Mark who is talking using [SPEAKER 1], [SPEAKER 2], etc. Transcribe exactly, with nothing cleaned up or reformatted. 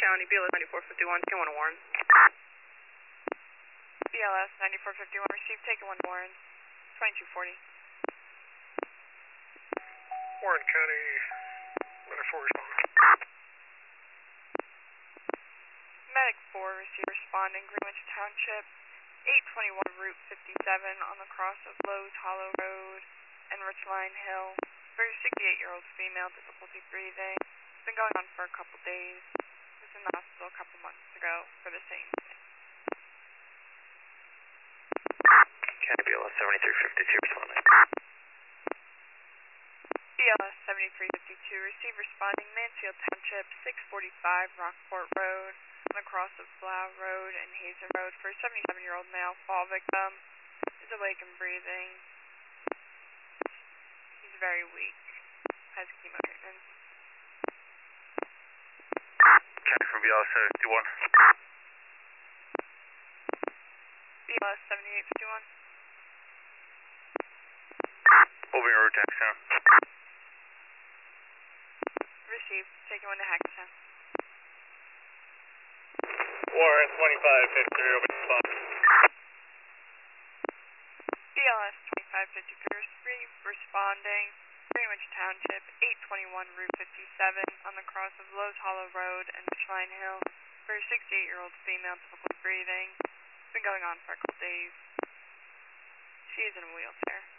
[SPEAKER 1] County, B L S ninety-four fifty-one, take one to Warren.
[SPEAKER 2] B L S ninety-four fifty-one, received, taking one to Warren, twenty-two forty.
[SPEAKER 3] Warren County, ninety-four respond.
[SPEAKER 2] Medic four, received, responding, Greenwich Township, eight twenty-one Route fifty-seven on the cross of Lowe's Hollow Road and Richline Hill. For a sixty-eight-year-old female, difficulty breathing. It's been going on for a couple days. Was in the hospital a couple months ago for the same thing.
[SPEAKER 4] County B L S seventy-three fifty-two responding.
[SPEAKER 2] B L S seventy-three fifty-two, receive responding Mansfield Township, six forty-five Rockport Road, on the cross of Blau Road and Hazen Road for a seventy-seven-year-old male fall victim. Is awake and breathing. He's very weak. Has chemo treatment.
[SPEAKER 4] County from B L S seventy-one.
[SPEAKER 2] B L S seventy-eight fifty-one.
[SPEAKER 4] Moving road taxi down.
[SPEAKER 2] Received, taking one to Hackettstown.
[SPEAKER 3] Warren twenty-five fifty-three, open response.
[SPEAKER 2] B L S twenty-five fifty-three, responding, Greenwich Township, eight twenty-one Route fifty-seven on the cross of Lowe's Hollow Road and Richline Hill for a sixty-eight-year-old female, difficult breathing. It's been going on for a couple days. She is in a wheelchair.